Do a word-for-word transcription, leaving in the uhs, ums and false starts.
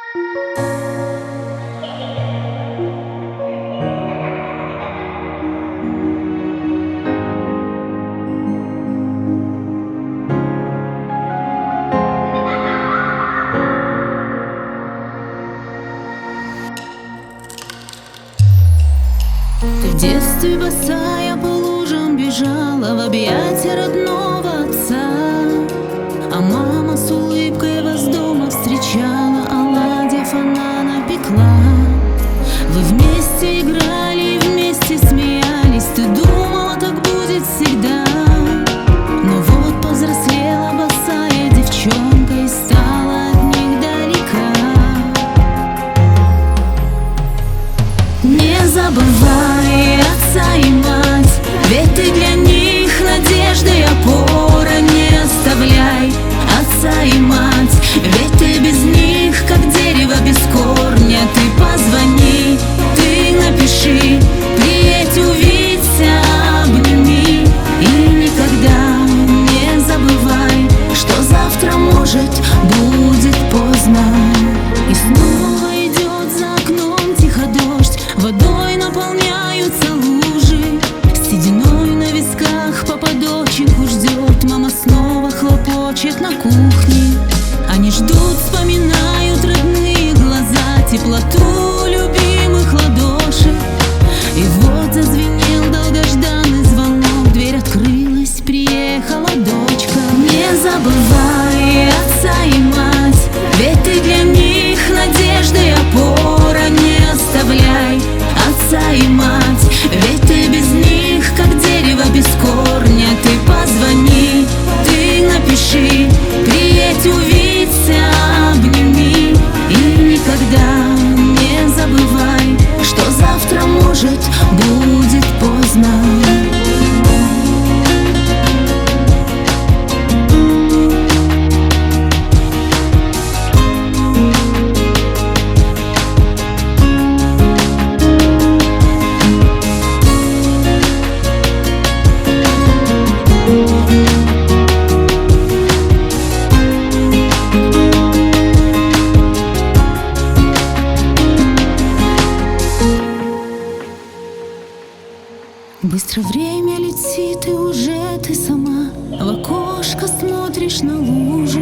В детстве босая по лужам бежала в объятия родного отца, а мама с улыбкой вас дома встречала, оладьев она напекла. Вы вместе играли и вместе смеялись, ты думала, так будет всегда. Но вот повзрослела босая девчонка и стала от них далека. Не забывай отца и мать, ведь ты для них надежда и опора. Не оставляй отца и мать, ведь ты без них как дерево без корня. Ты позвони, ты напиши, приедь, увидься, обними. И никогда не забывай, что завтра может будет поздно. И снова идет за окном тихо дождь, водой наполняются лужи. Сединой на висках папа доченьку ждет, мама снова хлопочет на кухне. Они ждут, вспоминают родные глаза, теплоту любимых ладошек. И вот зазвенел долгожданный звонок, дверь открылась, приехала дочка. Не забывай отца и мать, ведь ты для них надежда и опора. Не оставляй отца и мать, ведь ты без них как дерево без корня. Ты позвони, ты напиши, приедь, увидься, обними. И никогда не забывай, что завтра может будет поздно. Быстро время летит, и уже ты сама в окошко смотришь на лужи.